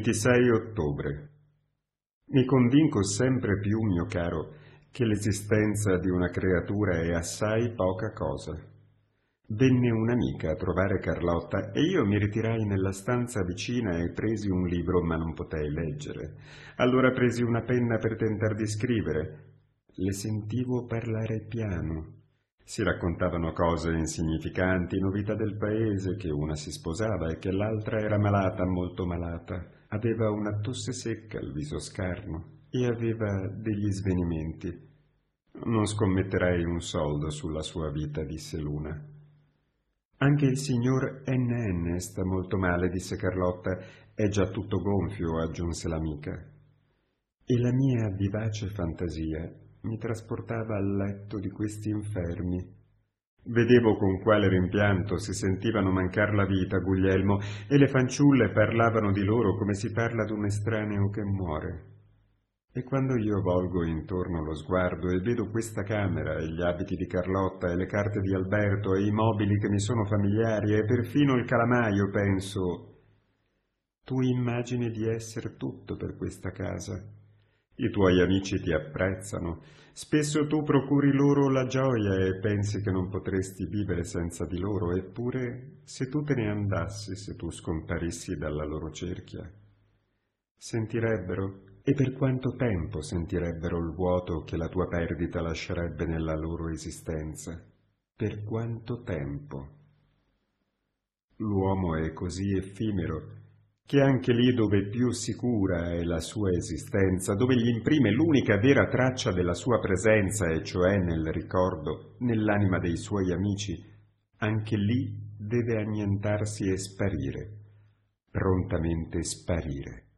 26 ottobre. Mi convinco sempre più, mio caro, che l'esistenza di una creatura è assai poca cosa. Venne un'amica a trovare Carlotta e io mi ritirai nella stanza vicina e presi un libro, ma non potei leggere. Allora presi una penna per tentar di scrivere. Le sentivo parlare piano. Si raccontavano cose insignificanti, novità del paese, che una si sposava e che l'altra era malata, molto malata. Aveva una tosse secca, il viso scarno e aveva degli svenimenti. Non scommetterei un soldo sulla sua vita, disse l'una. Anche il signor N.N. sta molto male, disse Carlotta. È già tutto gonfio, aggiunse l'amica. E la mia vivace fantasia mi trasportava al letto di questi infermi. Vedevo con quale rimpianto si sentivano mancar la vita, Guglielmo, e le fanciulle parlavano di loro come si parla d'un estraneo che muore. E quando io volgo intorno lo sguardo e vedo questa camera e gli abiti di Carlotta e le carte di Alberto e i mobili che mi sono familiari e perfino il calamaio, penso: tu immagini di esser tutto per questa casa. I tuoi amici ti apprezzano. Spesso tu procuri loro la gioia e pensi che non potresti vivere senza di loro, eppure se tu te ne andassi, se tu scomparissi dalla loro cerchia, sentirebbero, e per quanto tempo sentirebbero il vuoto che la tua perdita lascerebbe nella loro esistenza? Per quanto tempo? L'uomo è così effimero che anche lì dove più sicura è la sua esistenza, dove gli imprime l'unica vera traccia della sua presenza, e cioè nel ricordo, nell'anima dei suoi amici, anche lì deve annientarsi e sparire, prontamente sparire.